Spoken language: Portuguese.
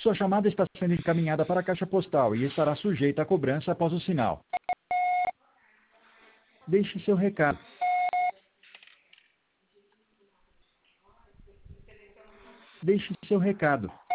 Sua chamada está sendo encaminhada para a caixa postal e estará sujeita a cobrança após o sinal. Deixe seu recado. Deixe seu recado.